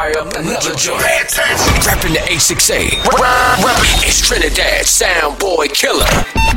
fire up another joint. Rapping the A6A. It's Trinidad Sound Boy Killer.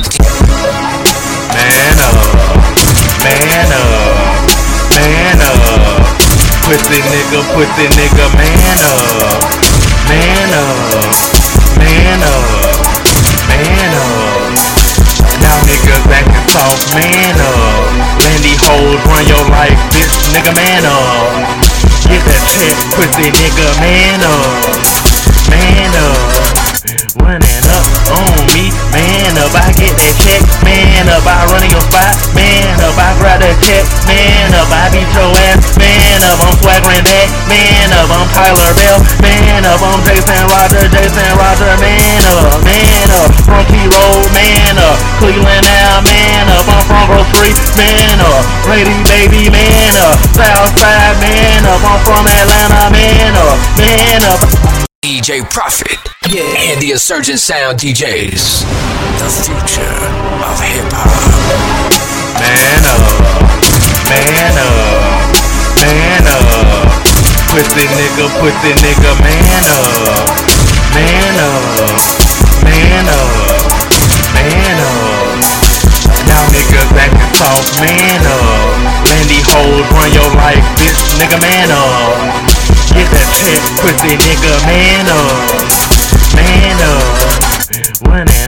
Man up, man up, man up. Pussy nigga, man up, man up, man up, man up. Now niggas acting soft, man up. Landy hoes run your life, bitch, nigga, man up. Get that check, pussy nigga, man up, man up. Running up on me, man up. I get that check, man up. I run in your spot, man up. I grab that check, man up. I beat your ass, man up. I'm swaggering that, man up. I'm Tyler Bell, man up. I'm Jason Roger, man up, man up. From Key Road, man up. Cleveland now, man up. I'm from Grove Street, man up. Lady baby, man up. Southside, man up. I'm from Atlanta, man up, man up. DJ Prophet, and the Insurgent Sound DJs, the future of hip-hop. Man up, man up, man up. Pussy nigga, man up, man up, man up, man up. Now niggas acting soft, man up. Landy hoes run your life, bitch, nigga, man up. Get that check, pussy nigga, man up.